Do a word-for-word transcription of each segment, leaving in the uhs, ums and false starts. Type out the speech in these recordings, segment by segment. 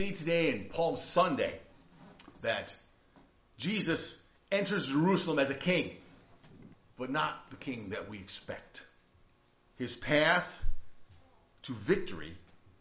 See today in Palm Sunday that Jesus enters Jerusalem as a king, but not the king that we expect. His path to victory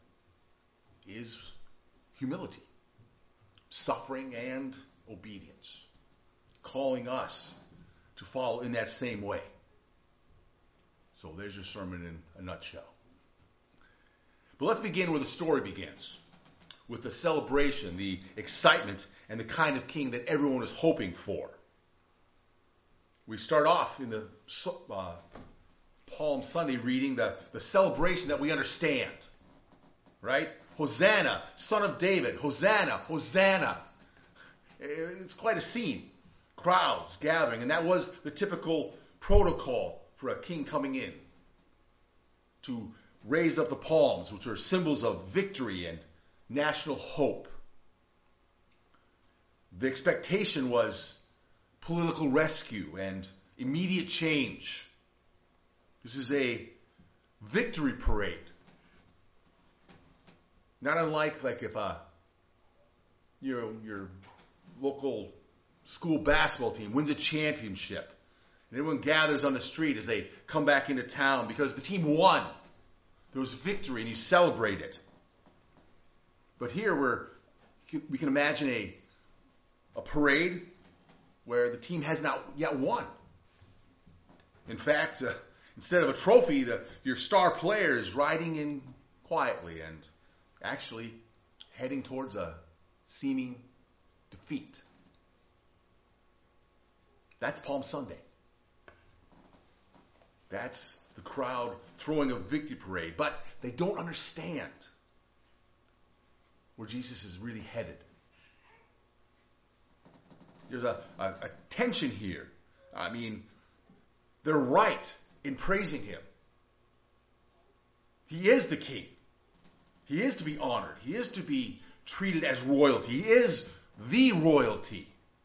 is humility, suffering, and obedience, calling us to follow in that same way. So there's your sermon in a nutshell. But let's begin where the story begins, with the celebration, the excitement, and the kind of king that everyone is hoping for. We start off in the uh, Palm Sunday reading the, the celebration that we understand, right? Hosanna, son of David, Hosanna, Hosanna. It's quite a scene. Crowds gathering, and that was the typical protocol for a king coming in, to raise up the palms, which are symbols of victory and national hope. The expectation was political rescue and immediate change. This is a victory parade. Not unlike like if a, you know, your local school basketball team wins a championship and everyone gathers on the street as they come back into town because the team won. There was victory and you celebrate it. But here we're, we can imagine a, a parade where the team has not yet won. In fact, uh, instead of a trophy, the, your star player is riding in quietly and actually heading towards a seeming defeat. That's Palm Sunday. That's the crowd throwing a victory parade. But they don't understand where Jesus is really headed. There's a, a, a tension here. I mean, they're right in praising him. He is the king. He is to be honored. He is to be treated as royalty. He is the royalty.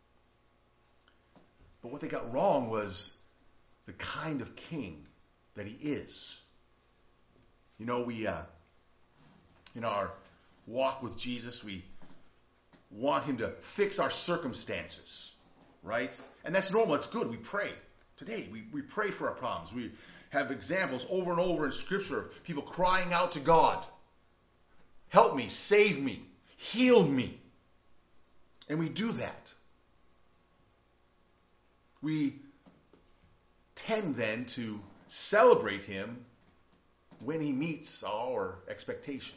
But what they got wrong was the kind of king that he is. You know, we, uh, in our walk with Jesus, we want him to fix our circumstances, right? And that's normal. It's good. We pray. Today, we, we pray for our problems. We have examples over and over in Scripture of people crying out to God, help me, save me, heal me. And we do that. We tend then to celebrate him when he meets our expectations.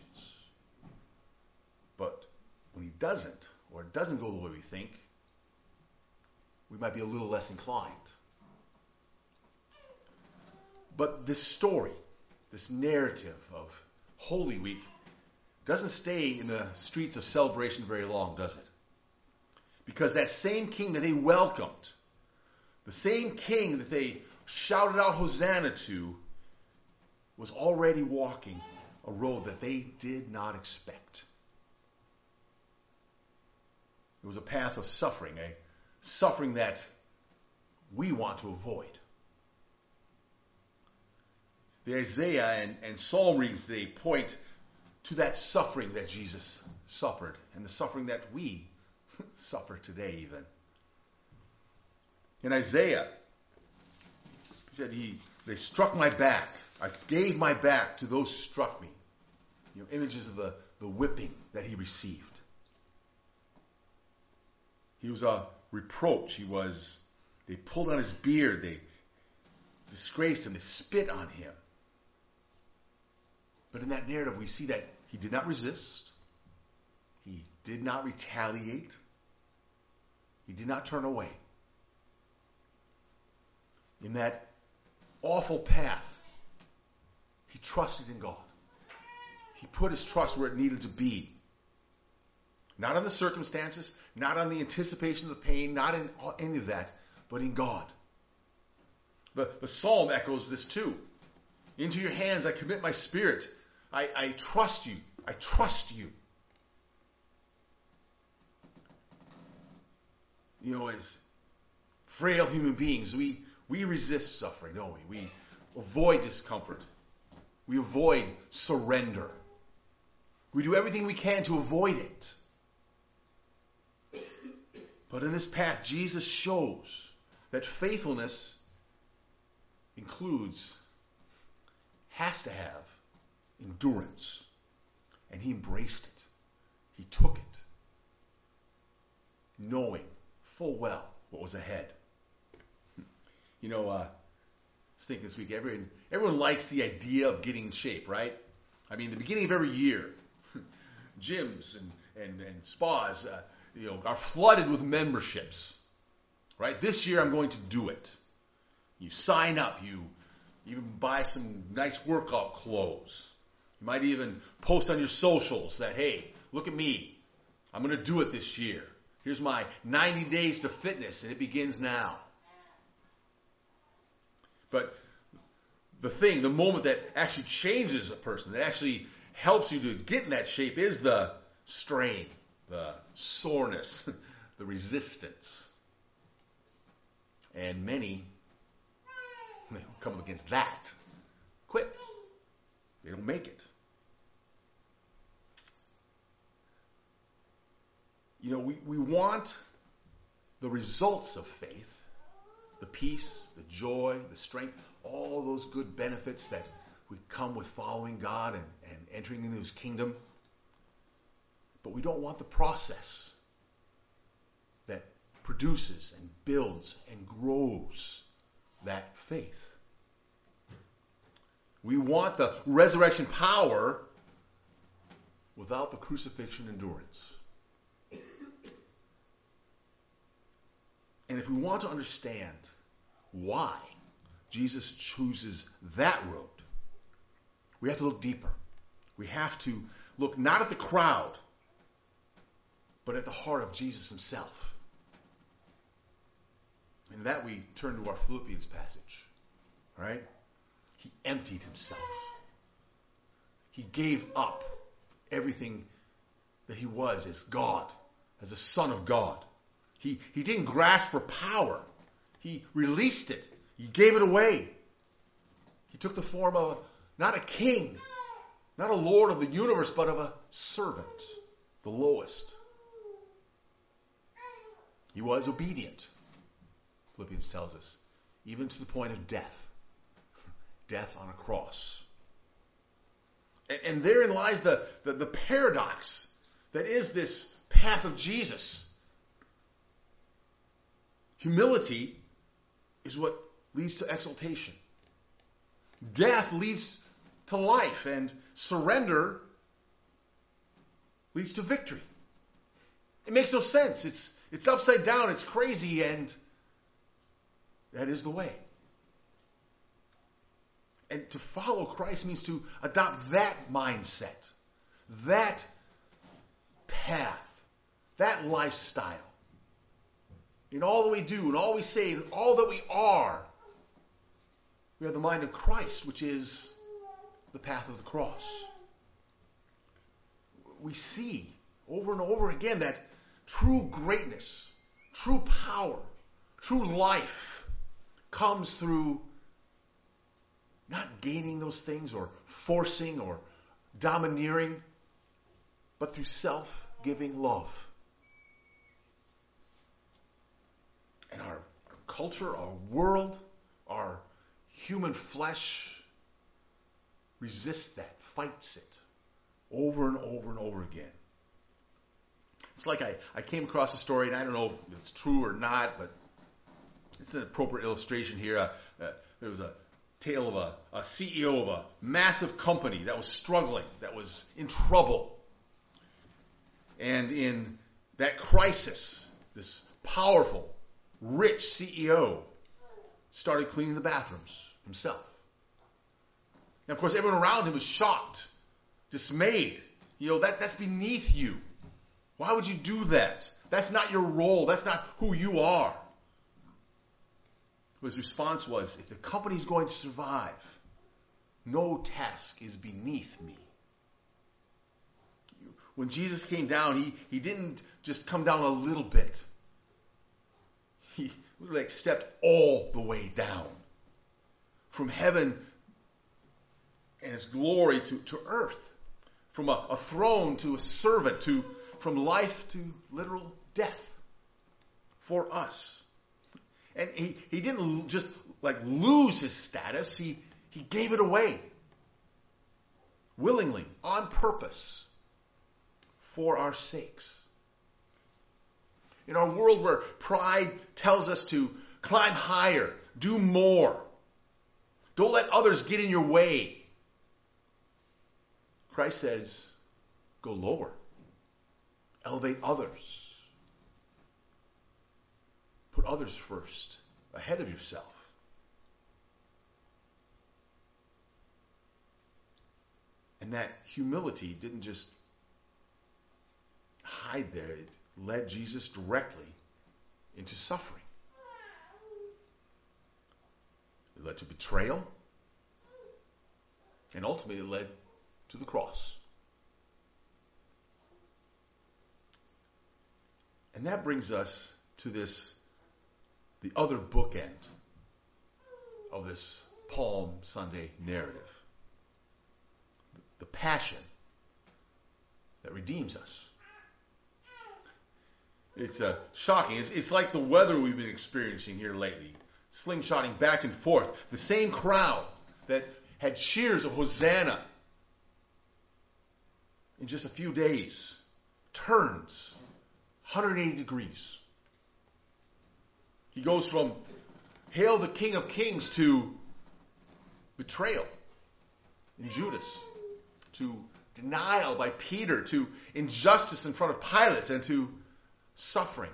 But when he doesn't, or it doesn't go the way we think, we might be a little less inclined. But this story, this narrative of Holy Week, doesn't stay in the streets of celebration very long, does it? Because that same king that they welcomed, the same king that they shouted out Hosanna to, was already walking a road that they did not expect. It was a path of suffering, a suffering that we want to avoid. The Isaiah and, and Psalm readings, they point to that suffering that Jesus suffered and the suffering that we suffer today even. In Isaiah, he said, he, they struck my back. I gave my back to those who struck me. You know, images of the, the whipping that he received. He was a reproach. He was, they pulled on his beard. They disgraced him. They spit on him. But in that narrative, we see that he did not resist. He did not retaliate. He did not turn away. In that awful path, he trusted in God. He put his trust where it needed to be. Not on the circumstances, not on the anticipation of the pain, not in any of that, but in God. The, the psalm echoes this too. Into your hands I commit my spirit. I, I trust you. I trust you. You know, as frail human beings, we, we resist suffering, don't we? We avoid discomfort. We avoid surrender. We do everything we can to avoid it. But in this path, Jesus shows that faithfulness includes, has to have, endurance. And he embraced it. He took it, knowing full well what was ahead. You know, uh, I was thinking this week, everyone, everyone likes the idea of getting in shape, right? I mean, the beginning of every year, gyms and, and, and spas uh, you know, are flooded with memberships, right? This year I'm going to do it. You sign up, you even buy some nice workout clothes. You might even post on your socials that, hey, look at me. I'm going to do it this year. Here's my ninety days to fitness, and it begins now. But the thing, the moment that actually changes a person, that actually helps you to get in that shape is the strain, the soreness, the resistance. And many they come up against that, quit. They don't make it. You know, we, we want the results of faith, the peace, the joy, the strength, all those good benefits that we come with following God and, and entering into his kingdom. But we don't want the process that produces and builds and grows that faith. We want the resurrection power without the crucifixion endurance. And if we want to understand why Jesus chooses that road, we have to look deeper. We have to look not at the crowd, but at the heart of Jesus himself. And that we turn to our Philippians passage, right? He emptied himself. He gave up everything that he was as God, as the Son of God. He, he didn't grasp for power. He released it. He gave it away. He took the form of not a king, not a lord of the universe, but of a servant, the lowest. He was obedient, Philippians tells us, even to the point of death. Death on a cross. And, and therein lies the, the, the paradox that is this path of Jesus. Humility is what leads to exaltation. Death leads to life, and surrender leads to victory. It makes no sense. It's, it's upside down. It's crazy, and that is the way. And to follow Christ means to adopt that mindset, that path, that lifestyle. In all that we do, and all we say, and all that we are, we have the mind of Christ, which is the path of the cross. We see over and over again that true greatness, true power, true life comes through not gaining those things or forcing or domineering, but through self-giving love. And our, our culture, our world, our human flesh resists that, fights it over and over and over again. It's like I, I came across a story, and I don't know if it's true or not, but it's an appropriate illustration here. Uh, uh, there was a tale of a, a C E O of a massive company that was struggling, that was in trouble. And in that crisis, this powerful, rich C E O started cleaning the bathrooms himself. And of course, everyone around him was shocked, dismayed. You know, that, that's beneath you. Why would you do that? That's not your role. That's not who you are. His response was, if the company's going to survive, no task is beneath me. When Jesus came down, he, he didn't just come down a little bit. He like stepped all the way down. From heaven and his glory to, to earth. from a, a throne to a servant, to from life to literal death for us. And he, he didn't just like lose his status, he, he gave it away willingly, on purpose, for our sakes. In our world where pride tells us to climb higher, do more, don't let others get in your way, Christ says, go lower. Elevate others. Put others first, ahead of yourself. And that humility didn't just hide there. It led Jesus directly into suffering. It led to betrayal. And ultimately it led to the cross. And that brings us to this, the other bookend of this Palm Sunday narrative. The passion that redeems us. It's uh, shocking. It's, it's like the weather we've been experiencing here lately. Slingshotting back and forth. The same crowd that had cheers of Hosanna in just a few days turns one hundred eighty degrees. He goes from hail the King of Kings to betrayal in Judas, to denial by Peter, to injustice in front of Pilate, and to suffering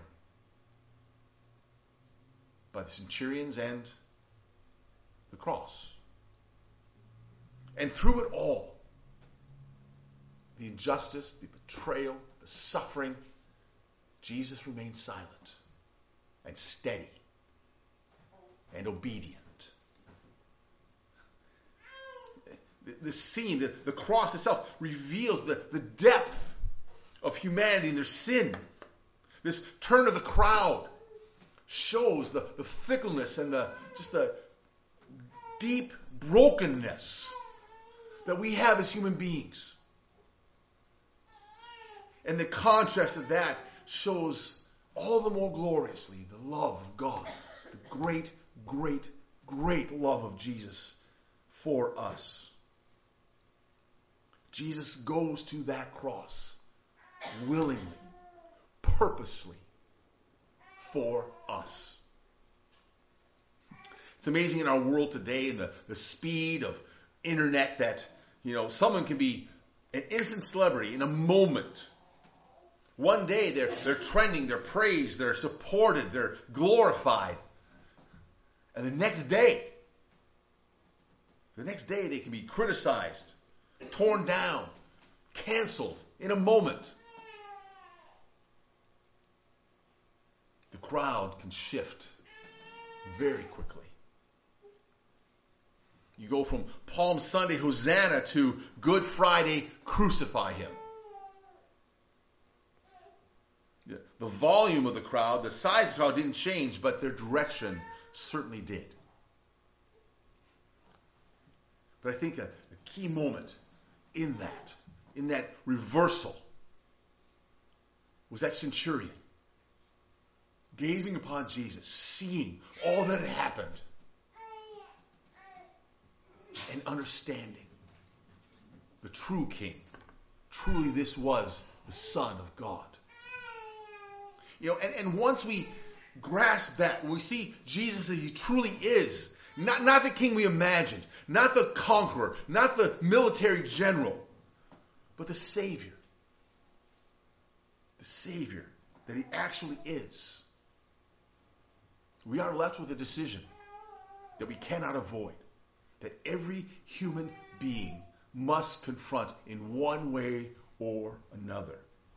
by the centurions and the cross. And through it all, the injustice, the betrayal, the suffering, Jesus remained silent and steady and obedient. The scene, the, the cross itself, reveals the, the depth of humanity and their sin. This turn of the crowd shows the, the fickleness and the just the deep brokenness that we have as human beings. And the contrast of that shows all the more gloriously the love of God, the great, great, great love of Jesus for us. Jesus goes to that cross willingly, purposely, for us. It's amazing in our world today, in the, the speed of internet, that, you know, someone can be an instant celebrity in a moment. One day they're, they're trending, they're praised, they're supported, they're glorified. And the next day, the next day they can be criticized, torn down, canceled in a moment. The crowd can shift very quickly. You go from Palm Sunday, Hosanna, to Good Friday, crucify him. The volume of the crowd, the size of the crowd didn't change, but their direction certainly did. But I think a, a key moment in that, in that reversal, was that centurion gazing upon Jesus, seeing all that had happened, and understanding the true king. Truly this was the Son of God. You know, and, and once we grasp that, when we see Jesus as he truly is, not, not the king we imagined, not the conqueror, not the military general, but the Savior. The Savior that he actually is. We are left with a decision that we cannot avoid, that every human being must confront in one way or another.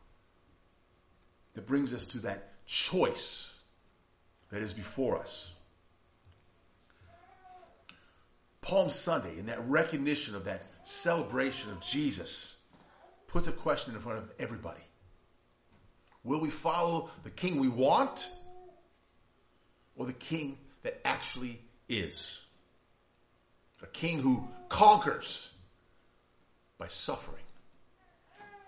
That brings us to that choice that is before us. Palm Sunday, and that recognition of that celebration of Jesus, puts a question in front of everybody. Will we follow the king we want, or the king that actually is? A king who conquers by suffering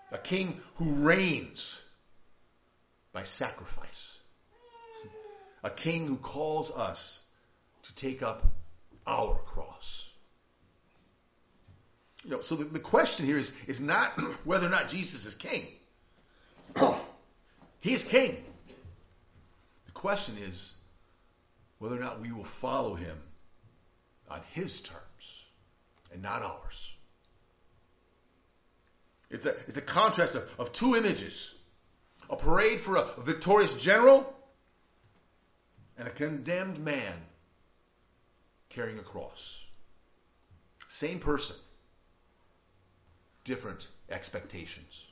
A king who reigns by sacrifice. A king who calls us to take up our cross. You know, so the, the question here is, is not whether or not Jesus is king. He's king. The question is whether or not we will follow him on his terms and not ours. It's a, it's a contrast of, of two images. A parade for a, a victorious general and a condemned man carrying a cross. Same person. Different expectations.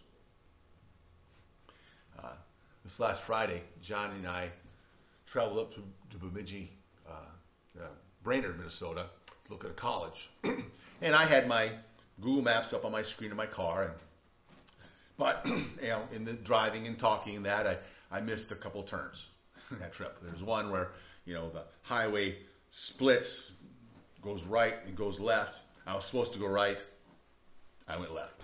Uh, this last Friday, John and I traveled up to, to Bemidji, uh, uh, Brainerd, Minnesota, to look at a college. And I had my Google Maps up on my screen in my car. And, but you know, in the driving and talking and that, I, I missed a couple of turns in that trip. There's one where, you know, the highway splits, goes right and goes left. I was supposed to go right. I went left.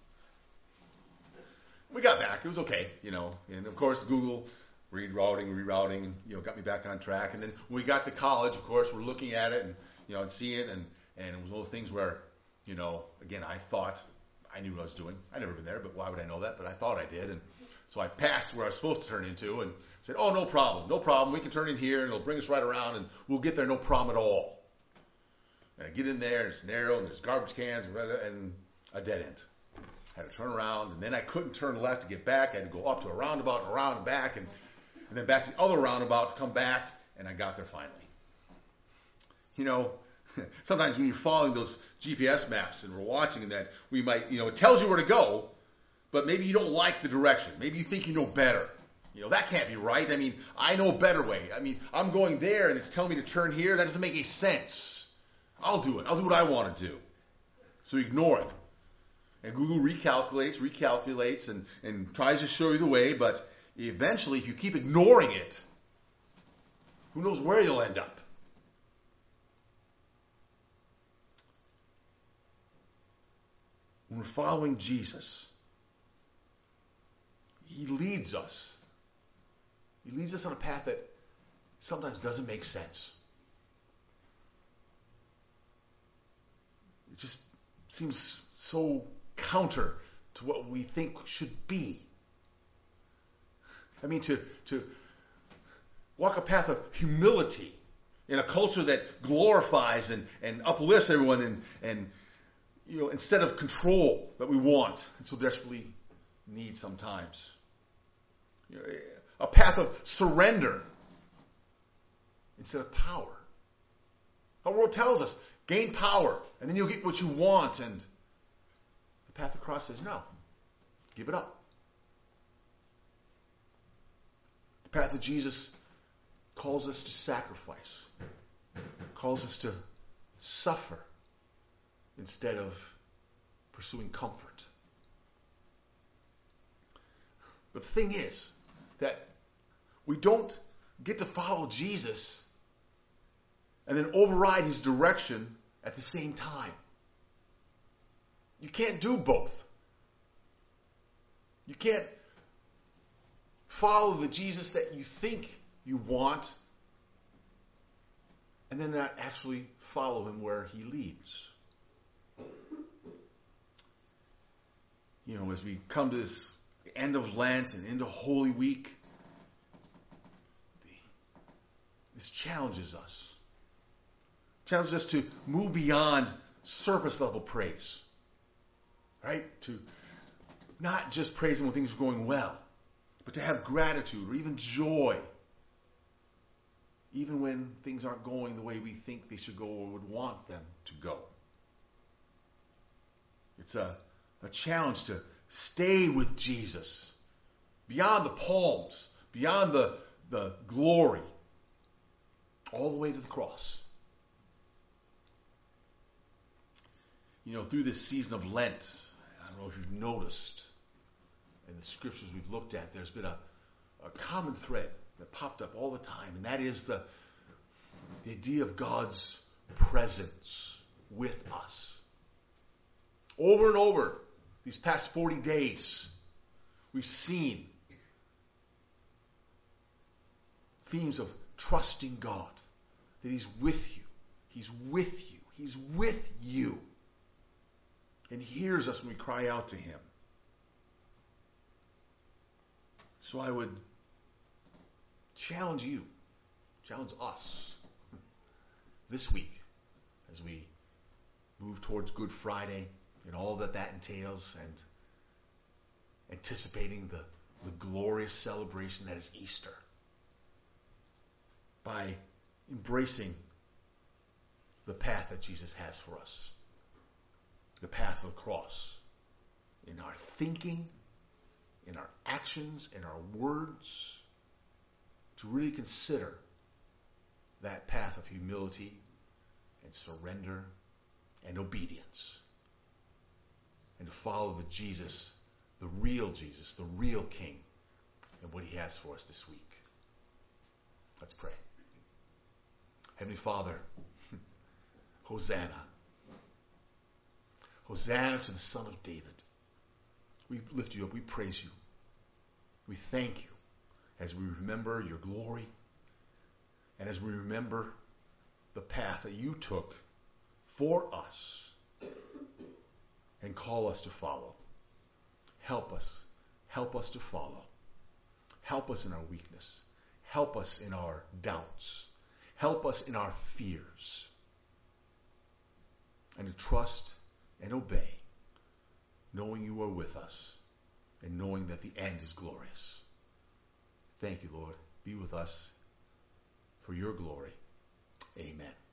We got back. It was okay, you know. And of course, Google rerouting, rerouting, you know, got me back on track. And then when we got to college, of course, we're looking at it and, you know, and seeing it. And, and it was one of those things where, you know, again, I thought I knew what I was doing. I'd never been there, but why would I know that? But I thought I did. And so I passed where I was supposed to turn into and said, oh, no problem. No problem. We can turn in here and it'll bring us right around and we'll get there no problem at all. And I get in there and it's narrow and there's garbage cans and, and a dead end. I had to turn around, and then I couldn't turn left to get back. I had to go up to a roundabout and around and back, and, and then back to the other roundabout to come back, and I got there finally. You know, sometimes when you're following those G P S maps and we're watching that, we might, you know, it tells you where to go, but maybe you don't like the direction. Maybe you think you know better. You know, that can't be right. I mean, I know a better way. I mean, I'm going there, and it's telling me to turn here. That doesn't make any sense. I'll do it. I'll do what I want to do. So ignore it. And Google recalculates, recalculates, and, and tries to show you the way, but eventually, if you keep ignoring it, who knows where you'll end up. When we're following Jesus, he leads us. He leads us on a path that sometimes doesn't make sense. It just seems so counter to what we think should be. I mean, to, to walk a path of humility in a culture that glorifies and, and uplifts everyone and, and, you know, instead of control that we want and so desperately need sometimes. You know, a path of surrender instead of power. Our world tells us, gain power and then you'll get what you want, and the path of the cross says, no, give it up. The path of Jesus calls us to sacrifice, calls us to suffer instead of pursuing comfort. But the thing is that we don't get to follow Jesus and then override his direction at the same time. You can't do both. You can't follow the Jesus that you think you want and then not actually follow him where he leads. You know, as we come to this end of Lent and into Holy Week, this challenges us. Challenges us to move beyond surface level praise. Right? To not just praise him when things are going well, but to have gratitude or even joy, even when things aren't going the way we think they should go or would want them to go. It's a, a challenge to stay with Jesus beyond the palms, beyond the, the glory, all the way to the cross. You know, through this season of Lent, I don't know if you've noticed in the scriptures we've looked at, there's been a, a common thread that popped up all the time, and that is the, the idea of God's presence with us. Over and over, These past forty days, we've seen themes of trusting God, that He's with you. He's with you. He's with you. And hears us when we cry out to Him. So I would challenge you, challenge us this week as we move towards Good Friday and all that that entails, and anticipating the, the glorious celebration that is Easter, by embracing the path that Jesus has for us, the path of the cross, in our thinking, in our actions, in our words, to really consider that path of humility and surrender and obedience, and to follow the Jesus, the real Jesus, the real King, and what He has for us this week. Let's pray. Heavenly Father, Hosanna. Hosanna to the Son of David. We lift you up. We praise you. We thank you as we remember your glory, and as we remember the path that you took for us and call us to follow. Help us. Help us to follow. Help us in our weakness. Help us in our doubts. Help us in our fears. And to trust and obey, knowing you are with us and knowing that the end is glorious. Thank you, Lord. Be with us for your glory. Amen.